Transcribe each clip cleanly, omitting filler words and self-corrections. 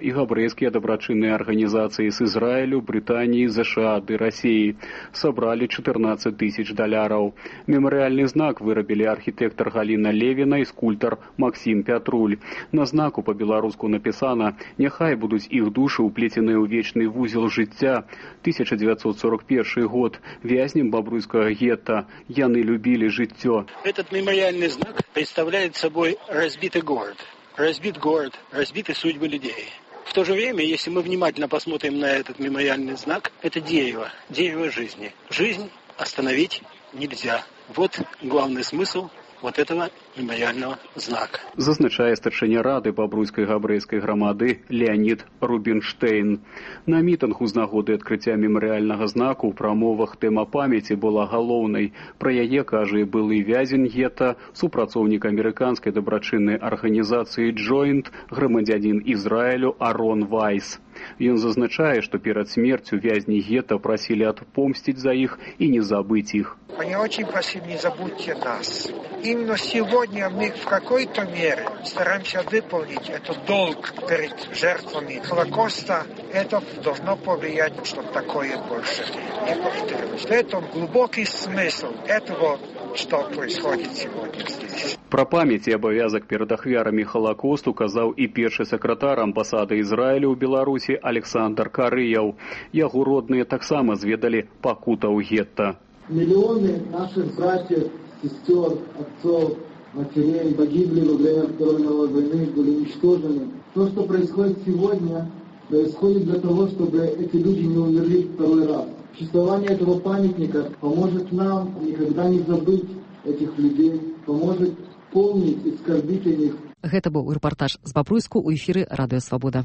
и габрэйские доброчинные организации с Израилю, Британии, США и России. Собрали 14 тысяч $. Мемориальный знак вырабілі архитектор Галина Левина и скульптор Максим Пятруль. На знаку по-беларуску написано «Няхай будут их души уплетены ў вечный вузел жыцця». 1941 год. Вязнем бобруйского гетто. Яны любили жыццё. Этот мемориальный знак представляет собой разбитый город. Разбит город, разбиты судьбы людей. В то же время, если мы внимательно посмотрим на этот мемориальный знак, это дерево жизни. Жизнь остановить нельзя. Вот главный смысл вот этого мемориального знака. Зазначае старшыня рады бабруйскай габрэйскай грамады Леонид Рубинштейн. На мітынгу з нагоды адкрыцця мемарыяльнага знаку ў прамовах тэма памяці была галоўнай. Пра яе кажа і былы вязень гета, супрацоўнік амерыканскай дабрачыннай арганізацыі Joint, грамадзянін Ізраілю Арон Вайс. Ён зазначае, што перад смерцю вязні гета прасілі отпомстить за іх і не забыть их. Они очень просили, не забудьте нас. Именно сегодня мы в какой-то мере стараемся выполнить этот долг перед жертвами Холокоста. Это должно повлиять, чтобы такое больше не повторилось. Это глубокий смысл этого, что происходит сегодня здесь. Пра памяць і абавязак перад ахвярамі Холокосту казаў і першы сакратар амбасады Ізраіля ў Беларусі Александр Карыяў. Яго родныя таксама зведалі пакута ў гетта. Миллионы наших братьев, сестер, отцов, матерей погибли во время Второй мировой войны, были уничтожены. То, что происходит сегодня, происходит для того, чтобы эти люди не умерли второй раз. Существование этого памятника поможет нам никогда не забыть этих людей, поможет помнить и скорбить о них. Гэта быў рэпартаж з Бабруйску ў эфіры Радыё Свабода.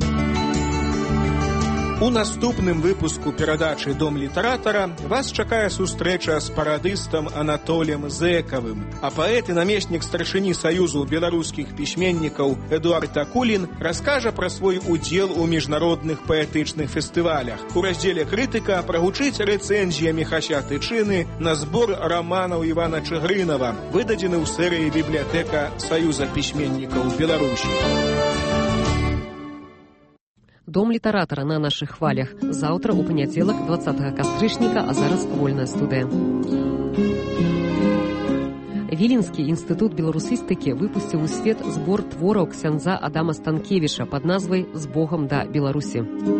У наступным выпуску перадачы «Дом літаратара» вас чакае сустрэча з парадыстам Анатолем Зэкавым, а паэт і намеснік старшыні Саюзу беларускіх пісьменнікаў Эдуард Акулін раскажа пра свой удзел у міжнародных паэтычных фестывалях. У раздзеле «Крытыка» прагучыць рэцэнзія Міхася Тычыны на збор раманаў Івана Чыгрынава, выдадзены ў серыі «Бібліятэка Саюза пісьменнікаў Беларусі». Дом літаратара на нашых хвалях. Заўтра у панядзелак 20 кастрычніка, а зараз вольная студыя. Віленскі інстытут беларусістыкі выпусціў у свет збор твораў ксяндза Адама Станкевіча пад назвай «З Богам да Беларусі».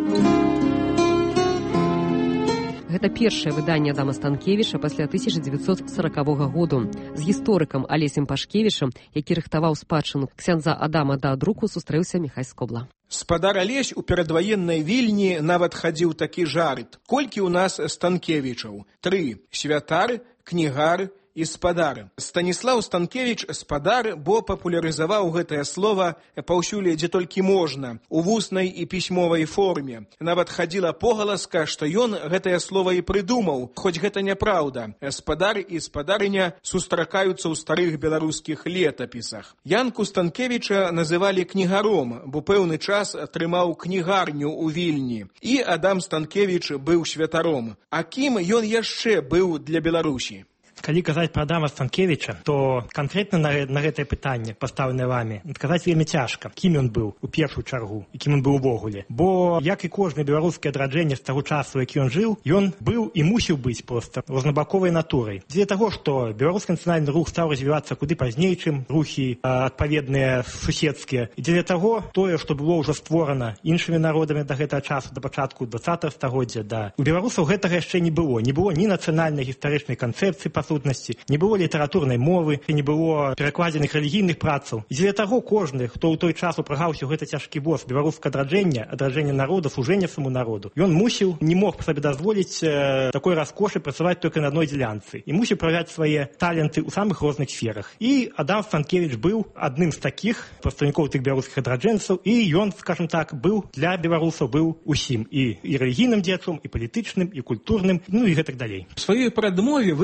Гэта першае выданне Адама Станкевіча пасля 1940 году. З гісторыкам Алесем Пашкевічам, які рыхтаваў спадчыну ксяндза Адама да друку, сустрэўся Міхай Скобла. Спадар Алесь у перадваеннай Вільні нават хадзіў такі жарт. Колькі ў нас Станкевічаў? 3. Святар, кнігар і спадар. Станіслаў Станкевіч спадар, бо папулярызаваў гэтае слова паўсюль, дзе толькі можна, у вуснай і пісьмовай форме. Нават хадзіла погаласка, што ён гэтае слова і прыдумаў, хоць гэта няпраўда. Спадар і спадарыня сустракаюцца ў старых беларускіх летапісах. Янку Станкевіча называлі кнігаром, бо пэўны час трымаў кнігарню ў Вільні. І Адам Станкевіч быў святаром. А кім ён яшчэ быў для Беларусі? Калі казаць пра Адама Станкевіча, то канкрэтна на гэтае пытанне, пастаўленае вамі, адказаць вельмі цяжка, кім ён быў у першую чаргу і кім ён быў увогуле. Бо, як і кожнае беларускае адраджэнне з таго часу, які ён жыў, ён быў і мусіў быць проста рознабаковай натурай. Дзеля таго, што беларускі нацыянальны рух стаў развівацца куды пазней, чым рухі адпаведныя суседскія. І дзеля таго, тое, што было ўжо створана іншымі народамі да гэтага часу, да пачатку 20-го стагоддзя, у беларусаў гэтага яшчэ не было. Не было ні нацыянальнай гістарычнай канцэпцыі, па сутнасці, не было літаратурнай мовы, не было перакладзеных рэлігійных працаў. І дзеля таго кожны, хто ў той час упрагаўся ў гэта цяжкі бос беларускага адраджэння народа, служэння саму народу, ён мусіў, не мог сабе дазволіць такой раскошы працаваць толькі на адной дзелянцы. І мусіў праявляць свае таленты ў самых розных сферах. І Адам Станкевіч быў адным з такіх прадстаўнікоў тых беларускіх адраджэнцаў, і ён, скажем так, быў для беларусаў быў усім. І рэлігійным дзецам, і палітычным, і культурным, ну і гэтак далей. У сваёй прадмове вы прыводзіце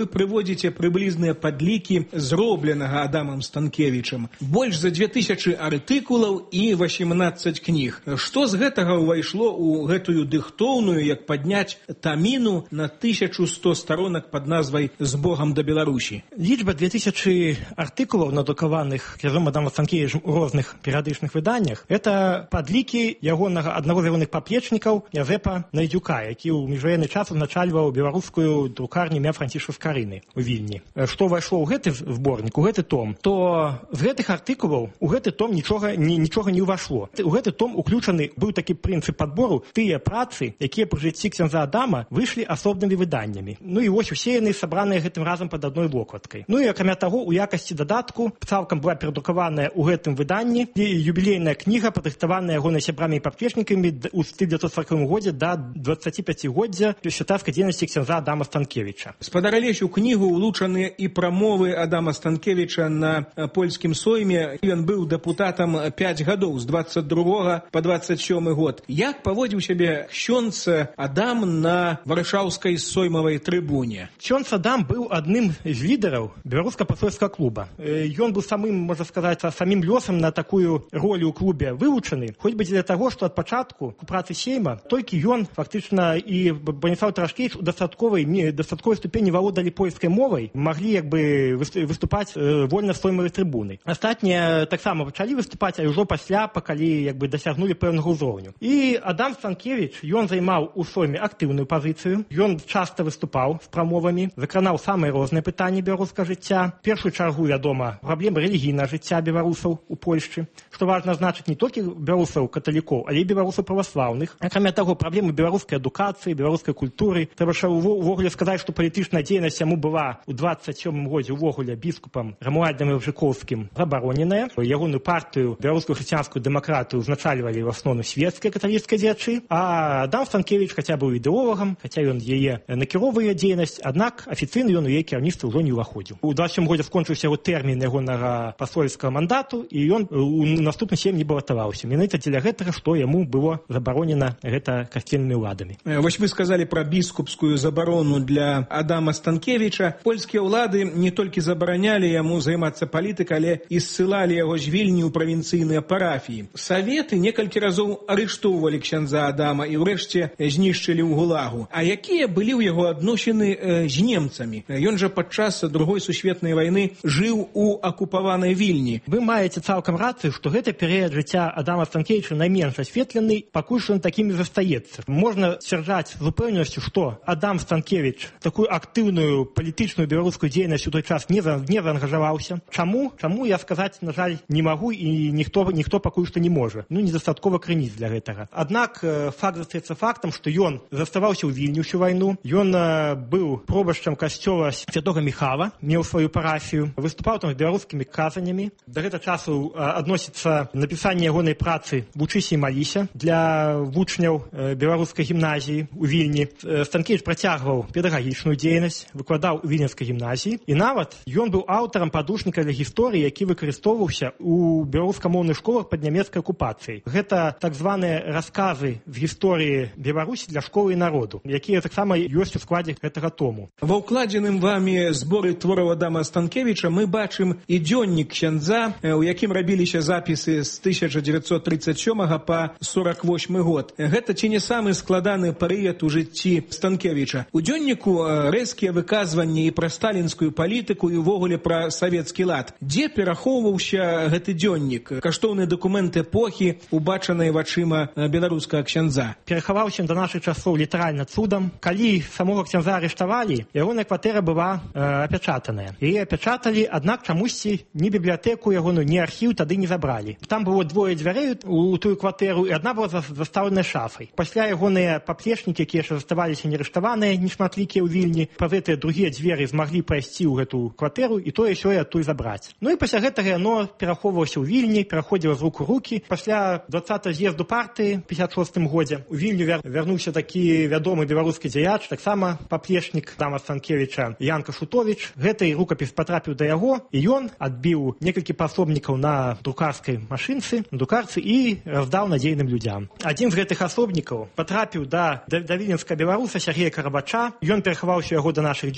прыводзіце прыблізныя падлікі зробленага Адамам Станкевічам. Больш за 2000 артыкулаў і 18 кніг. Што з гэтага ўвайшло ў гэтую дыхтоўную, як падняць таміну на 1100 сторонак пад назвай «З Богам да Беларусі»? Лічба 2000 артыкулаў, надрукаваных князём Адамам Станкевічам у розных перыядычных выданнях, это падлікі ягонага аднаго з ягоных паплечнікаў Язэпа Найдзюка, які ў міжваенны час узначальваў беларускую друкарню імя Францішка Скарыны у Вільні. Што ўвайшло ў гэты зборнік, у гэты том, то з гэтых артыкулаў у гэты том нічога не ўвайшло. У гэты том уключаны быў такі прынцып падбору тыя працы, якія пры жыцці ксяндза Адама выйшлі асобнымі выданнямі. Ну і вось усе яны сабраныя гэтым разам пад адной вокладкай. Ну і акрамя таго, у якасці дадатку цалкам была перадрукаваная ў гэтым выданні юбілейная кніга, падрыхтаваная ягонай сябрамі і паплечнікамі ў 1940 годзе да 25-годдзя святарскай дзейнасці ксяндза Адама Станкевіча. Спадар Алесь, у кнігу улучаныя і прамовы Адама Станкевіча на польскім сойме. Ён быў дэпутатам 5 гадоў, з 22 па 27 год. Як паводзіў сябе ксёндз Адам на варшаўскай соймавай трыбуне? Ксёндз Адам быў адным з лідараў беларуска-пасольскага клуба. Ён быў самым, можна сказаць, самім лёсам на такую ролю ў клубе вывучаны, хоць бы дзеля таго, што ад пачатку у працы сейма толькі ён фактычна і Браніслаў Трашкевіч у дастатковай ступені валодалі польскай мовай, маглі як бы выступаць вольна соймавай трыбуны. Астатнія таксама пачалі выступаць, а ўжо пасля, калі як бы дасягнулі пэўнага ўзроўню. І Адам Станкевіч, ён займаў у сойме актыўную пазіцыю, ён часта выступаў з прамовамі, закранаў самыя розныя пытанні беларускага жыцця. Першую чаргу, вядома, праблемы рэлігійнага жыцця беларусаў у Польшчы, што важна значыць не толькі беларусаў каталікоў, але і беларусаў праваслаўных. Акрамя таго, праблемы беларускай адукацыі, беларускай культуры. Трэба ж увогуле сказаць, што палітычная дзейнасць яму была ў 27 годзе увогуле біскупам Рамуальдам Ілжыковскім забароненая. Ягоную партыю, беларускую хрысціянскую дэмакратыю, узначальвалі в асноўным светскія каталіцкія дзеячы, а Адам Станкевіч, хаця быў ідэолагам, хаця ён яе накіроўвае дзейнасць, аднак афіцыйна ён у яе кіраўніцтва ўжо не ўваходзіў. У 27 годзе скончыўся яго тэрмін ягонага пасольскага мандату, і ён у наступны сейм не балатаваўся. Менавіта дзеля гэтага, што яму было забаронена гэта касцельнымі ўладамі. Вось вы сказалі пра біскупскую забарону для Адама Станкевіча. Польскія ўлады не толькі забаранялі яму займацца палітыкай, але і ссылалі яго з Вільні ў правінцыйныя парафіі. Саветы некалькі разоў арыштоўвалі ксяндза Адама і ўрэшце знішчылі ў гулагу. А якія былі ў яго адносіны з немцамі? Ён жа падчас Другой сусветнай вайны жыў у акупаванай Вільні. Вы маеце цалкам рацыю, што гэты перыяд жыцця Адама Станкевіча найменш асветлены, пакуль што ён такім і застаецца. Можна сцвярджаць з упэўненасцю, што Адам Станкевіч такую актыўную палітычную беларускую дзейнасць у той час не заангажаваўся. Чаму? Чаму я сказаць, на жаль, не магу, і ніхто пакуль што не можа. Недастаткова крыніц для гэтага. Аднак факт застаецца фактам, што ён заставаўся ў Вільні ўсю вайну. Ён быў пробашчам касцёла святога Міхала, меў сваю парафію, выступаў там з беларускімі казаннямі. Да гэтага часу адносіцца напісанне ягонай працы «Вучыся і маліся» для вучняў беларускай гімназіі ў Вільні. Станкевіч працягваў педагагічную дзейнасць, выкладаў у Вільнянскай гімназіі, і нават ён быў аўтарам падручніка для гісторыі, які выкарыстоўваўся ў беларускамоўных школах пад нямецкай акупацыяй. Гэта так званыя расказы з гісторыі Беларусі для школы і народу, якія таксама ёсць у складзе гэтага тому. Ва ўкладзеным вамі зборы твораў Адама Станкевіча мы бачым і дзённік ксяндза, у якім рабіліся запісы з 1937 па 48 год. Гэта ці не самы складаны перыяд у жыцці Станкевіча. У дзённіку рэзкія выказванні і пра сталінскую палітыку, і ўвогуле пра савецкі лад. Дзе перахоўваўся гэты дзённік? Каштоўны дакумент эпохі, убачанай вачыма беларускага ксяндза. Перахаваўся да нашых часоў літаральна цудам. Калі самога ксяндза арыштавалі, ягоная кватэра была апячатаная. Яе апячаталі, аднак чамусьці ні бібліятэку ягоную, ні архіў тады не забралі. Там было двое дзвярэй у тую кватэру, і адна была застаўленая шафай. Пасля ягоныя паплечнікі, якія яшчэ заставаліся нерыштаваныя, нешматлікія ў Вільні, праз гэтыя другія дзверы змаглі прайсці ў гэту кватэру і тое сёе адтуль забраць. Ну і пасля гэтага яно перахоўвалася ў Вільні, пераходзіла з рук у рукі. Пасля 20-го з'езду партыі 56 годзе у Вільню вярнуўся такі вядомы беларускі дзеяч, таксама паплечнік Адама Станкевіча Янка Шутовіч. Гэты рукапіс патрапіў да яго, і ён адбіў некалькі пасобнікаў на друкарскай машынцы, на друкарцы, і раздаў надзейным людзям. Адзін з гэтых асобнікаў патрапіў да віленскага беларуса Сергея Карабача. Ён перахаваўся яго да нашых дзён.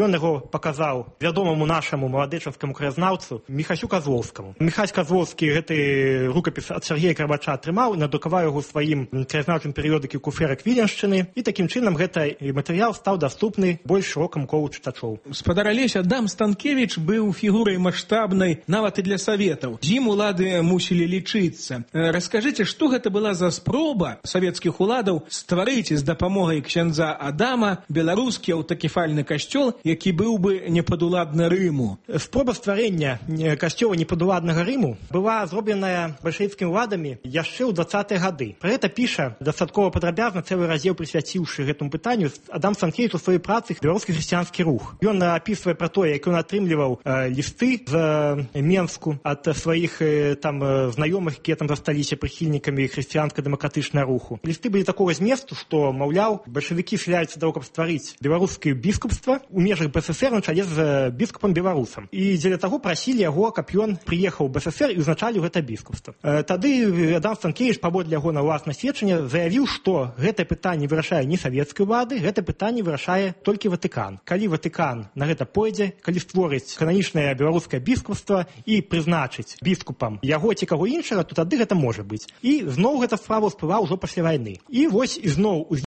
ён яго паказаў вядомаму нашаму маладэчанскаму краязнаўцу Міхасю Казлоўскаму. Міхась Казлоўскі гэты рукапіс ад Сергея Карбача атрымаў, надрукаваў яго сваім краязнаўчым перыёдыкі «Куферак Віленшчыны», і такім чынам гэты матэрыял стаў даступны больш шырокаму колу чытачоў. Спадар Алесь, Адам Станкевіч быў фігурай маштабнай нават і для саветаў. З ім улады мусілі лічыцца. Раскажыце, што гэта была за спроба савецкіх уладаў стварыць з дапамогай ксяндза Адама беларускі аўтакефальны касцёл, які быў бы непадуладны Рыму? Спроба стварэння касцёла непадуладнага Рыму была зробленая бальшавіцкімі ўладамі яшчэ ў 20-е гады. Пра гэта піша дастаткова падрабязна, цэлы раздзел прысвяціўшы гэтаму пытанню, Адам Станкевіч у сваёй працы «Беларускі хрысціянскі рух». Ён апісвае пра тое, як ён атрымліваў лісты з Менску ад сваіх знаёмых, якія там засталіся прыхільнікамі хрысціянска-дэмакратычнага руху. Лісты былі такога зместу, што, маўляў, бальшавікі схіляюцца да того, каб стварыць беларускае біскупства у межах БССР на чале з біскупам-беларусам. І дзеля таго прасілі яго, каб ён прыехаў у БССР і ўзначаліў гэта біскупства. Тады Адам Станкевіч, паводле яго на ўласнае сведчанне, заявіў, што гэтае пытанне вырашае не савецкай улады, гэта пытанне вырашае толькі Ватыкан. Калі Ватыкан на гэта пойдзе, калі створыць кананічнае беларускае біскупства і прызначыць біскупам яго ці каго іншага, то тады гэта можа быць. І зноў гэта справа ўсплыла ўжо пасля вайны. І вось ізноў